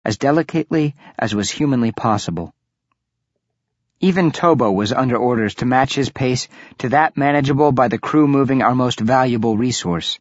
as delicately as was humanly possible. Even Tobo was under orders to match his pace to that manageable by the crew moving our most valuable resource.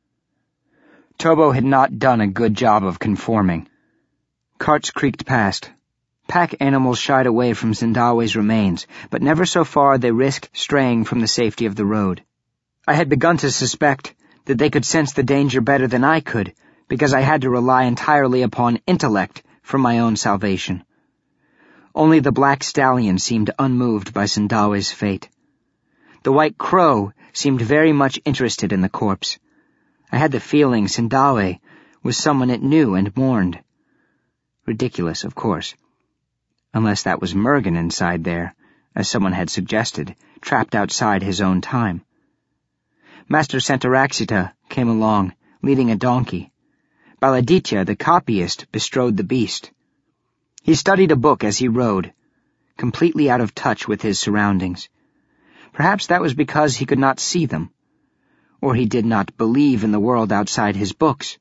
Tobo had not done a good job of conforming. Carts creaked past. Pack animals shied away from Sindawe's remains, but never so far they risked straying from the safety of the road. I had begun to suspect that they could sense the danger better than I could, because I had to rely entirely upon intellect for my own salvation. Only the black stallion seemed unmoved by Sindawe's fate. The white crow seemed very much interested in the corpse. I had the feeling Sindawe was someone it knew and mourned. Ridiculous, of course. Unless that was Mergen inside there, as someone had suggested, trapped outside his own time. Master Santaraxita came along, leading a donkey. Baladitya, the copyist, bestrode the beast. He studied a book as he rode, completely out of touch with his surroundings. Perhaps that was because he could not see them, or he did not believe in the world outside his books.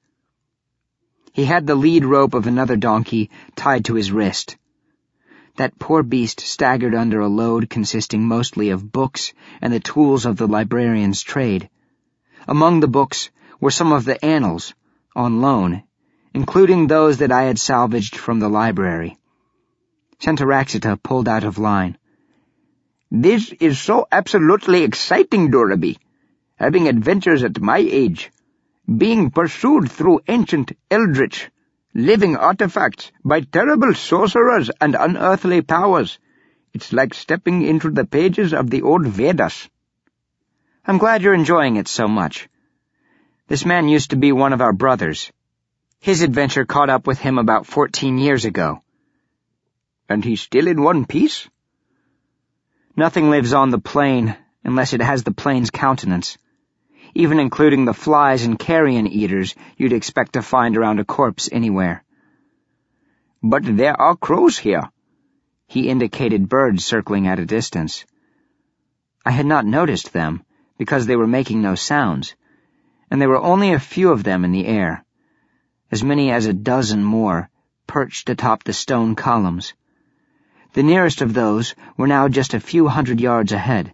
He had the lead rope of another donkey tied to his wrist. That poor beast staggered under a load consisting mostly of books and the tools of the librarian's trade. Among the books were some of the annals, on loan, including those that I had salvaged from the library. Santaraxita pulled out of line. "This is so absolutely exciting, Doraby. Having adventures at my age. Being pursued through ancient eldritch, living artifacts by terrible sorcerers and unearthly powers. It's like stepping into the pages of the old Vedas." "I'm glad you're enjoying it so much. This man used to be one of our brothers. His adventure caught up with him about 14 years ago. "And he's still in one piece?" "Nothing lives on the plane unless it has the plane's countenance, even including the flies and carrion eaters you'd expect to find around a corpse anywhere." "But there are crows here." He indicated birds circling at a distance. I had not noticed them, because they were making no sounds, and there were only a few of them in the air, as many as a dozen more perched atop the stone columns. The nearest of those were now just a few 100 yards ahead.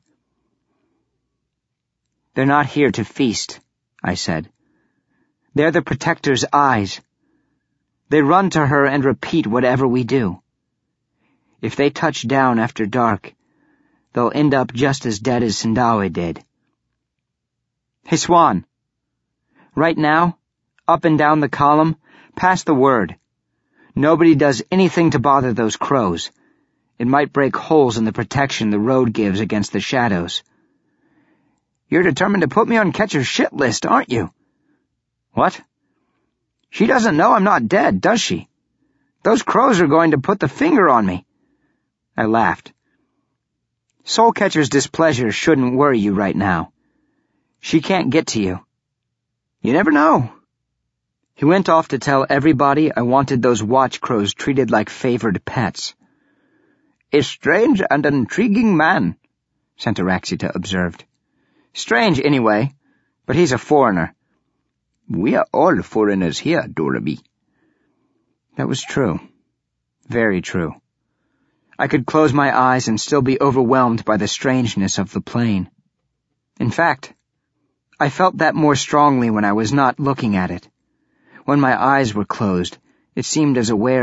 "They're not here to feast," I said. "They're the Protector's eyes. They run to her and repeat whatever we do. If they touch down after dark, they'll end up just as dead as Sindawe did. Hey, Swan. Right now, up and down the column, pass the word. Nobody does anything to bother those crows. It might break holes in the protection the road gives against the shadows." "You're determined to put me on Catcher's shit list, aren't you?" "What?" "She doesn't know I'm not dead, does she? Those crows are going to put the finger on me." I laughed. "Soulcatcher's displeasure shouldn't worry you right now. She can't get to you." "You never know." He went off to tell everybody I wanted those watch crows treated like favored pets. "A strange and intriguing man," Santaraxita observed. "Strange, anyway, but he's a foreigner." "We are all foreigners here, Doraby." That was true. Very true. I could close my eyes and still be overwhelmed by the strangeness of the plane. In fact, I felt that more strongly when I was not looking at it. When my eyes were closed, it seemed as aware